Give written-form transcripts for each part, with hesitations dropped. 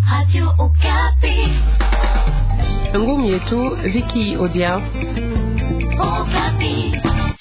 Radio Okapi. Ngumi yetu Vicky Odia. Okapi.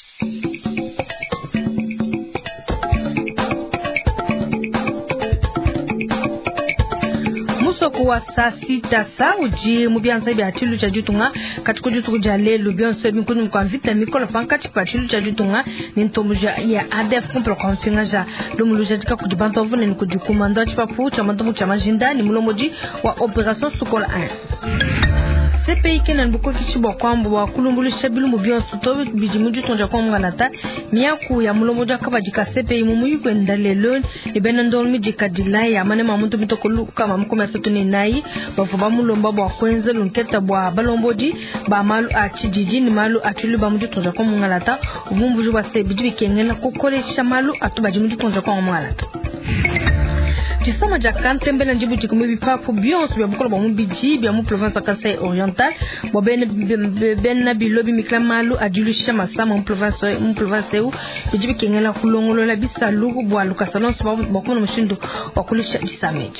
Kwa saa sita saa uji mubianza bya chilu cha jutunga katika jutu jale lubionso bikunu kwa vita mikola pankati pa chilu cha jutunga ni ntomuja ya ADF kumpla kwa mfingaja lumuluja tika kujibanto vune ni kujikumanda chipapu cha mantomu cha majinda ni mulomoji wa operation Sukola 1. CPI kenan buko kichibo kwambo wa kulumbulu shabilu mubionso tobe bijimuju tonja kwa mwanata miyaku ya mulomoja kabajika CPI mumuyu kwenda lelo ibenandol mijika dilai ya mane mamuntu mitokolu kama mkome satuni nai bafuba mulomba bwa kwenze lunketa bwa balomboji ba malu achijiji ni malu achulu ba muju tonja kwa mwanata ubumbuju wa sebiji bikengena kukolesha malu atubaji muju tonja kwa mwanata Jisama jakante mbele njibu jikume bipapu bionsu bia bukola bamu biji bia mu province Kasai Oriental bo ben bilobi mikla malu ajulisha masama mu province u bijibi kengela kulongolo la bisalu bwa lukasalon so bakono mushindo wakulisha jisameje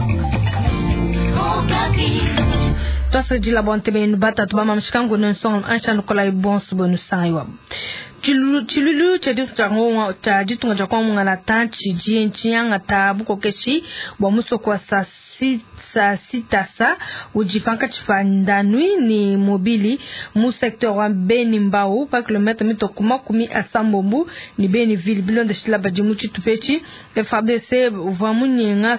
Tose jila bonte ben bata to bama mshikango nson acha nukola ibonsu bonu saiwa Chilulu chaditunga cha kwa mungana tanchi jienchianga tabu kokeshi wa muso kwa saa sita sa ujipanka chifandanui ni mobili mu secteur wa Beni Mbao pa kilometre mitokuma kumi asambombu ni Beni ville bilon de shilaba jimuchi tupechi FARDC vamunyenga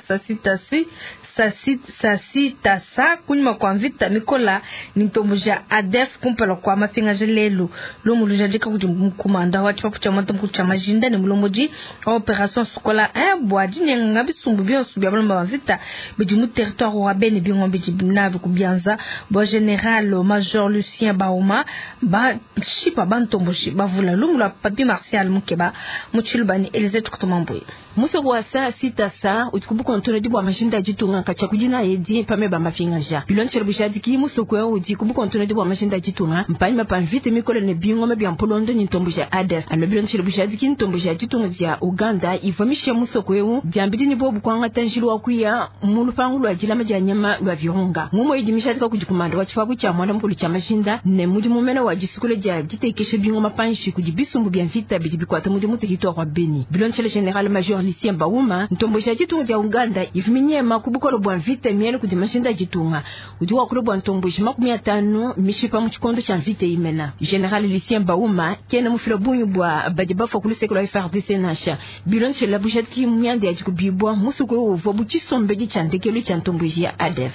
saa sita sa kunyuma kwa vita mikola nintomuja ADF kumpala kwa mafinga jelelu lomuluja jika kumanda wa chipapu cha mwantamku cha majinda ni mulomoji operation Sukola 1 bwaji nyenga bisumbu bionsu bia balomba vita bijimu territoire wa Beni bingombe jibinavi kubianza bo general major Lucien Bauma ba chipa bantomboshi bavula lumula papi Martial Mukeba muchilubani Elizabeth Kutomamboye muso kwa saa sita sa utikubuka ntone dibwa majinda jitunga kacha kujina edi pame ba mafingaja bilon cherbishadi ki muso kwa utikubuka ntone dibwa majinda jitunga mpani mapanvite mikole ne bingombe bya mpolondo ni ntomboja ADF alo bilon cherbishadi ki ntomboja jitunga ya Uganda ivamisha muso kwa byambidi ni bobu kwanga tanjiru wakuya mulupangu lwa jilama ja nyama lwa virunga mumo idimisha tika kujikumanda wa chifabu cha mwana mpulu cha mashinda ne muji mumena wa jisikule ja jitekeshe bingoma panshi kujibisumbu bya mvita bijibikwata muji mutekitwa kwa Beni bilon chele general major Lucien Bauma ntombosha jitunga ya Uganda ifiminye makubukolo bwa mvita miele kujimashinda jitunga udiwa kulo bwa ntombosha 50 mishipa mchikondo cha mvita imena general Lucien Bauma kena mufilo bunyu bwa bajibafa kuliseko la FARDC nasha bilon chele bujatki myande ya jikubibwa musuko uvobu chisombeji chantekelo cha ntomboshi ya ADF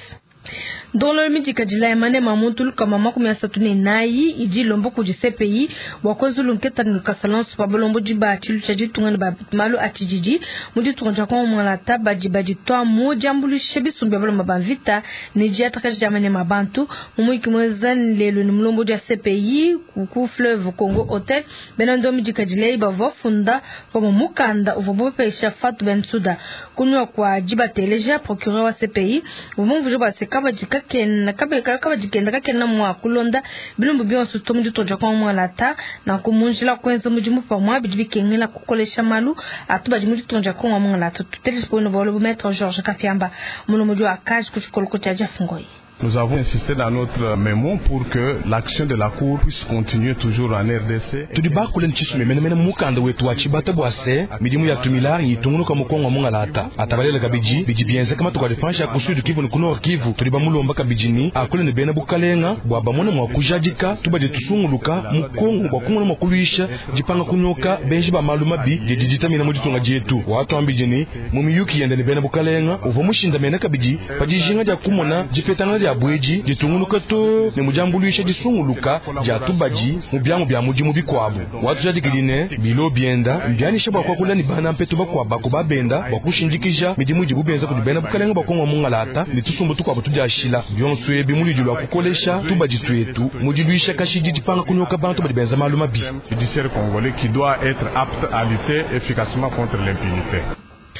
Dolo mijika jila mane mamuntu kama makumi asatune nai iji lombo kuji CPI wakozulu nketa nukasalans pabolombo jiba chilu chajitunga na malu atijiji mudi tunja kwa mwanata baji toa moja mbulu shebi sumbi bolomba bavita nijia takaji jamane mabantu mumwiki mwezani lelo ni mlombo ja CPI kuku fleuve Congo hotel benando mijika jila iba vofunda kwa mukanda uvobope shafatu bensuda kunywa kwa jiba teleja procureur wa CPI umumvu jiba sekaba jikakena kaba jikenda kakena mwa kulonda bilumbu bionsu tomudu toja kwa mwanata na kumunjila kwenza mujimu pa mwa bijibikengela kukolesha malu atuba jimudu toja kwa mwanata tutelispono bolo maître Georges Kafiamba mulomojo akaji kuchukoloko cha jafungoi. Nous avons insisté dans notre mémo pour que l'action de la Cour puisse continuer toujours en RDC. Tudiba kule nchisme mene mukanda wetu wachibata bwase midimu ya tumilari itunguluka mukongo mungalata atabalela kabiji bijibienze kama tukalifanisha kusudu Kivu ni kuno Kivu tudiba mulomba kabijini akule ne bena bukalenga bwaba mona mwakujadika tubaje tusunguluka mukongo bwakumuna mwakulisha jipanga kunyoka benji ba maluma bi jijitamina mujitunga jetu watu ambijini mumiyuki yende ne bena bukalenga uvomushinda mena kabiji pajijinga ja kumona jifetanga ya bweji jitunguluka to ne mujambulisha jisunguluka jatubaji mubyamu bya muji mubikwabo watu jadikiline bilo bienda mbyanisha bakwa kula ni bana mpeto bakwa bakuba benda bakushinjikija mijimuji bubenza kudibena bukalenga bakongwa mungalata litusumbu tukwabo tujashila byonswe bimulijulwa kukolesha tubaji twetu mujilwisha kashiji jipanga kunyoka bantu badibenza maluma bi judiciaire congolais qui doit être apte à lutter efficacement contre l'impunité.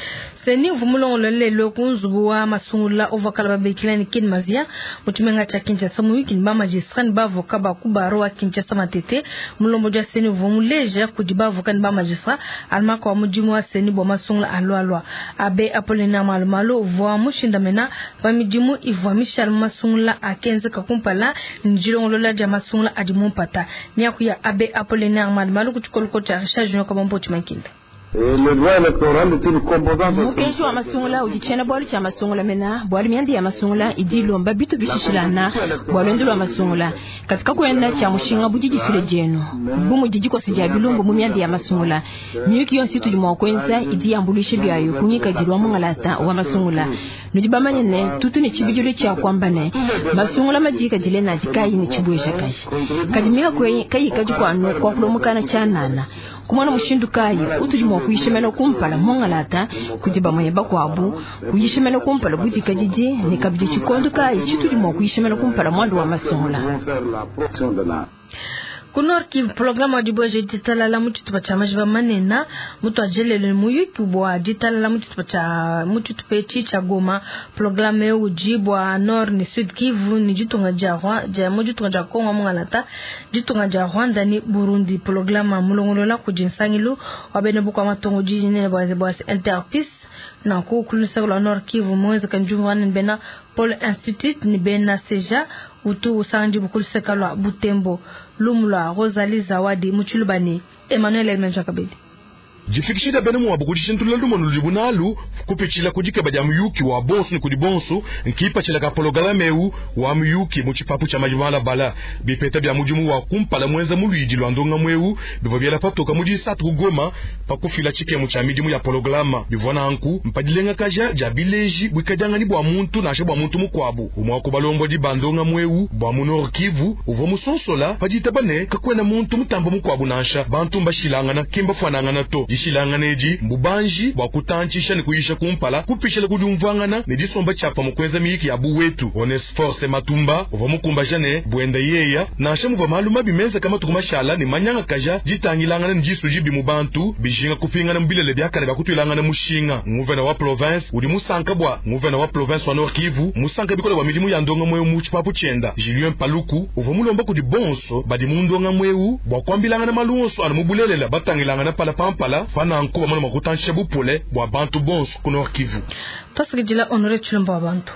seni vumulongo lelo kunzubu wa masungula ovakala babekilani kin mazia mutumenga cha Kinshasa mu wiki ba magistrat ba avocat ba kubaro wa Kinshasa matete mulombo ja seni vumuleja kudiba avocat ba magistrat almaka wa mujimu wa seni bo masungula alwa abe Apollinaire Malumalo voa mushindamena ba mijimu ivwa Michel masungula akenze kakumpala njilongo la ja masungula adimumpata nyaku ya abe Apollinaire Malumalo kuchukolo cha recharge no kama mpochi makinda. Le droit électoral est une composante. Mukenshi wa masungula ujichena bwali cha masungula mena bwali miandi ya masungula idilomba bitu bishishilana bwali ndilo wa masungula katika kuenda cha mushinga bujiji file jenu bumu jiji kwa sijabilumbu mumiandi ya masungula miyuki yonsi tujumwa kwenza idi ambulishe biayo kunyika jirwa mungalata wa masungula nujibamanye ne tutu ni chibijuli cha kwambane masungula majika jile na jikayi ni chibuesha kashi kadimika kwe kayi kajukwa anu kwa kulomukana cha nana kumwana mushindu kayi utujumwa kuyishimela kumpala mongalata kujiba mayeba kwabu kuyishimela kumpala bujika jiji ni kabije chikondo kayi chitujumwa kuyishimela kumpala mwandu wa masungula Kunorki programa jibo jitala la mutu tupacha manena mutu ajelele muyu kubwa jitala la mutu tupechi cha Goma programa yo jibwa nord ni sud Kivu ni jitunga jarwa ja mujitunga ja Kongo mungalata jitunga ja Rwanda ni Burundi programa mulongolola kujinsangilu wabene bukwa matongo jijine bwaze interpis na kukulisa la nord Kivu mwezi kanjumwana bena Paul Institute ni bena seja utu usanji bukulisa kalwa Butembo Lumula Rosalie Zawadi Muchulubani Emmanuel Elmenjakabedi jifikishida bene mu abukujishintula lumono libunalu kupichila kujike baja muyuki wa bonsu ni kudibonsu nkipa chila ka pologalameu wa muyuki muchipapu cha majumala bala bipeta bya mujumu wa kumpala mwenza muluiji lwandonga mweu bivo byala patoka mujisatu kugoma pakufila chike mu cha mijimu ya pologalama bivona anku mpadilenga kaja jabileji bwikajanga ni bwa muntu na bwa muntu mukwabu umwa kubalombo di bandonga mweu bwa munor Kivu uvo musonsola pajitabane kakwena muntu mutambo mukwabu nasha bantu mbashilangana kimba fanangana to ishilanganeji mbubanji wakutancisha ni kuyisha kumpala kupishela kujumvangana ni disomba chapa mukwenza miki ya buwetu Onesforce Matumba uva mukumba jane bwenda yeya na ashamu va maluma bimenza kama tukumashala ni manyanga kaja jitangilangana ni jisu jibi mubantu bijinga kupingana mbilele byakane bakutulangana mushinga nguvena wa province udi musanka bwa nguvena wa province wa Nord Kivu musanka bikola wa midimu ya ndonga mweu muchipapu chenda Julien Paluku uva mulomba kudi bonso badi mundonga mweu bwa kwambilangana malunso anu mubulelela batangilangana pala pampala fana ankuba mwana makutansha bupole bwa bantu bonsu kuno Kivu tosigijila honore chulumba wa bantu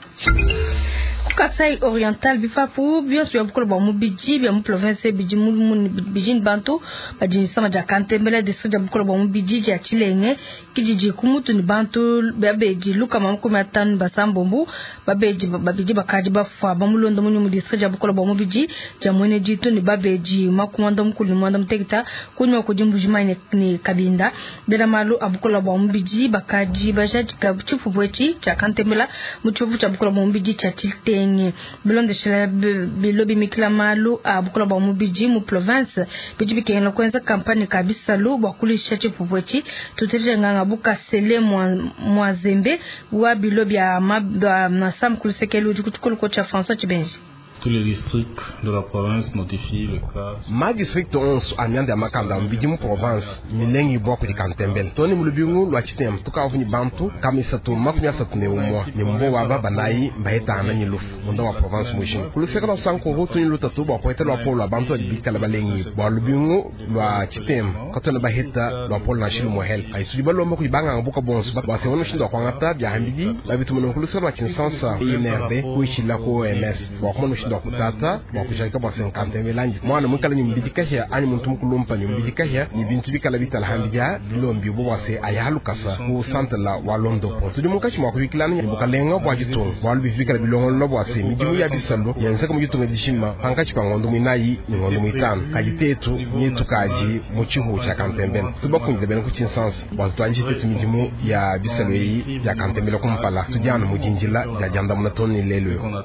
Kasai Oriental bifapu biosu ya bukolo ba mubiji bya mu province biji mu bijin bantu bajin sama ja Kantembele district ya bukolo ba mubiji ya Chilenge kijiji kumutu ni bantu babeji luka mamuko matanu basambombu babiji bakaji bafa bamulondo munyu mu district ya bukolo ba mubiji ja mwene jitu ni babeji makumando mukulu mwanda mtekita kunyo kujimbujima ni Kabinda bela malu abukolo ba mubiji bakaji bajaji kabuchifu bwechi cha Kantembele muchifu cha bukolo ba mubiji cha Chilenge bilonde shela bilobi mikila malu abukula ba mubiji mu province bijibi kenlo kwenza kampani kabisa lu bakulisha chipupwechi tuteje nganga buka sele mwazembe wa bilobi ya na sam kulisekelu dikutukulu kocha François Chibenji. Tous les districts de la province notifient le cas. Ma district 11 amiande ya makanda mbidimu province milengi boku di Kantembele. Toni mulubingu lwa chitem tuka ofuni bantu kamisatu makunya satune umwa. Ni mbo wa baba nai mbaeta ananyi lufu. Munda wa province mwishin. Kuluseka la sanko rotu ni luta tuba kwa ite lwa polo wa bantu adibika la balengi. Bwa lubingu lwa chitem katona baheta lwa polo na shilu mohel. Kaisuliba lomba kujibanga ngabuka bonsu. Basi wano shindo kwa ngata bia hambidi. Labitu munu kuluseka la chinsansa INRD kuishila ku OMS. Wakumano shindo kutata wakushaka bwa 50 lanji mwana mukala ni mbidika ya ani muntu mukulumpa ni mbidika ya ni bintu bikala bitala hambija bilombi bo wase ayalukasa ku centre la walondo pontu di mukachi mwa kubikilana ni mukalenga bwa jiton walu bifikala bilongo lo wase mijimu ya bisalo yanse ko jiton edishima pankachi pa ngondo minayi ni ngondo mitano kajitetu nyetu kaji muchihu cha Kantembele tuba kunze ben ku chinsans bwa twanji tetu mijimu ya bisalo yi ya Kantembele kumpala tujana mujinjila ya janda munatoni lelo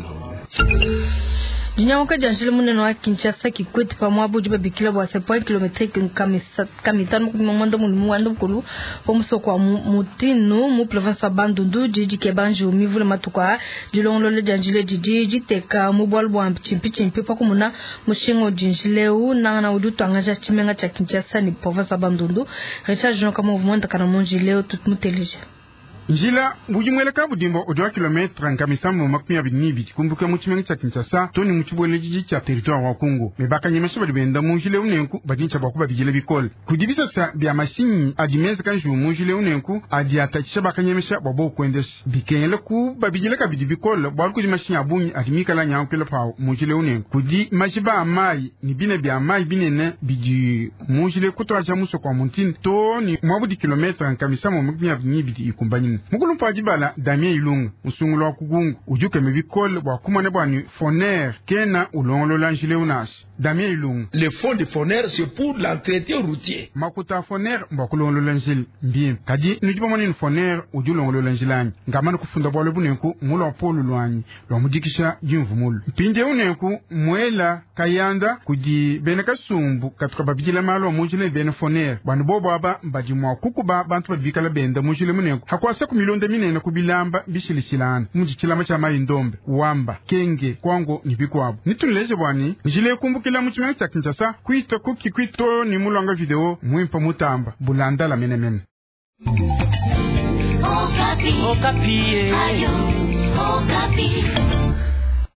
Dinyamoka janjile muneno wa Kinshasa kikwete pa mwabu jiba bikila bwa 7 km kamitano kumwanda mwanda mkulu pomuso kwa mutinu mu province wa Bandundu jiji kebanju mivule matuka jilongolo le janjile jiji jiteka mu bwalbwa chimpi pa kumuna mushingo jinjile u na udutu angaja chimenga cha Kinshasa ni province wa Bandundu Richard Jean kama mouvement kana monji leo tutmutelije njila bujimwele ka budimbo odwa kilometre nkamisamo makumi abiri n'ibiri kumbuka mu kimenyi cya Kinshasa toni mu kibweleji cya territoire wa Kongo mebakanyemesha badibenda mu njile unenku badincha bakuba bijile bikol kudibisa sa bya mashini adimeza kanju mu njile unenku adi atakisha bakanyemesha babo kwendesha bikele ku babijile ka bidi bikol bwalku di mashini abunyi adimika la nyankele pawo mu njile unenku kudi mashiba amai ni bine bya amai binene bidi mu njile kutwa cha muso kwa muntin toni mwabudi kilometre nkamisamo makumi abiri n'ibiri ikumbanyini mukulu mpajibala Damien Ilunga usungulwa kugungu ujuke mebikol bwa kumane bwani Foner kena ulongolo lanjile unashi Damien Ilunga. Le fonds de Foner c'est pour l'entretien routier. Makuta Foner mbakulongolo lanjile mbiem kadi nujiba mwanini Foner ujulongolo lanjilani ngamana kufunda bwale bunenku mulo polo lwanyi lwa mujikisha jimvumulu mpinde unenku mwela kayanda kudi bene kasumbu katuka babijila malo mujile bene Foner bwani bobo aba mbajimwa kukuba bantu badibikala benda mujile munenku hakwasa kumilonde minene kubilamba bishilishilana mujikilama cha mayindombe wamba kenge kwango nibikwabo nitunleje bwani njile kumbukila muchimene cha Kinshasa kuita kuki kwito ni mulanga video mwimpa mutamba bulanda la menemene Okapi. Okapi. Ayo. Okapi.